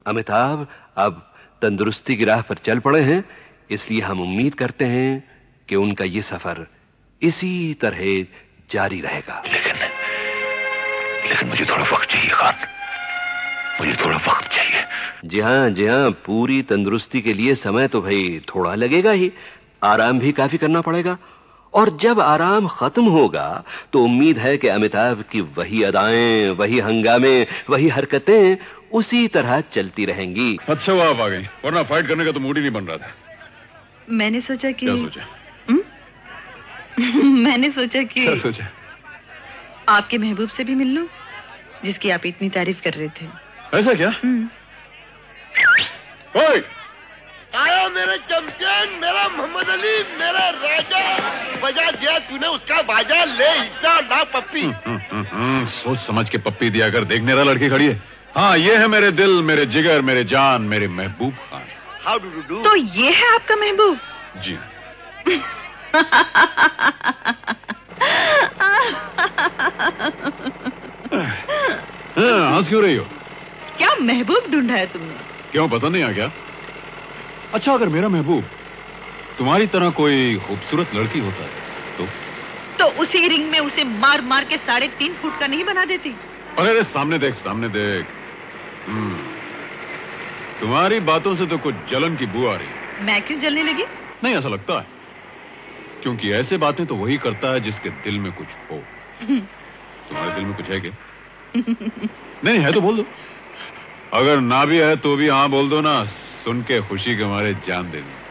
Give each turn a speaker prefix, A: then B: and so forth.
A: अमिताभ अब तंदुरुस्ती की राह पर चल पड़े हैं, इसलिए हम उम्मीद करते हैं कि उनका ये सफर इसी तरह जारी रहेगा।
B: लेकिन मुझे थोड़ा वक्त चाहिए खान, मुझे थोड़ा वक्त चाहिए।
A: जी हाँ, पूरी तंदुरुस्ती के लिए समय तो भाई थोड़ा लगेगा ही, आराम भी काफी करना पड़ेगा। और जब आराम खत्म होगा तो उम्मीद है कि अमिताभ की वही अदाएं, वही हंगामे, वही हरकतें उसी तरह चलती रहेंगी।
C: अच्छा वो आप आ गई, वरना फाइट करने का तो मूड ही नहीं बन रहा था।
D: मैंने सोचा कि
C: क्या सोचा?
D: मैंने सोचा कि
C: क्या सोचा?
D: आपके महबूब से भी मिल लूं, जिसकी आप इतनी तारीफ कर रहे थे।
C: ऐसा क्या? ओए!
E: आया मेरे चैंपियन, मेरा मोहम्मद अली, मेरा राजा। बजा दिया तूने उसका बाजा, ले हिस्सा ला पप्पी।
C: सोच समझ के पप्पी दिया कर, देखने रहा लड़की खड़ी है। हाँ, ये है मेरे दिल, मेरे जिगर, मेरे जान, मेरे Mehboob Khan.
E: How do you do?
D: तो ये है आपका महबूब?
C: जी हंस क्यों रही हो?
D: क्या महबूब ढूंढा है तुमने?
C: क्यों, पसंद नहीं आ गया? अच्छा, अगर मेरा महबूब तुम्हारी तरह कोई खूबसूरत लड़की होता है
D: तो उसी रिंग में उसे मार मार के 3.5 फुट का नहीं बना देती?
C: अरे सामने देख, सामने देख। तुम्हारी बातों से तो कुछ जलन की बू आ रही है।
D: मैं क्यों जलने लगी?
C: नहीं, ऐसा लगता है, क्योंकि ऐसे बातें तो वही करता है जिसके दिल में कुछ हो। तुम्हारे दिल में कुछ है क्या? नहीं है तो बोल दो, अगर ना भी है तो भी हाँ बोल दो ना, सुन के खुशी के मारे जान दे दो।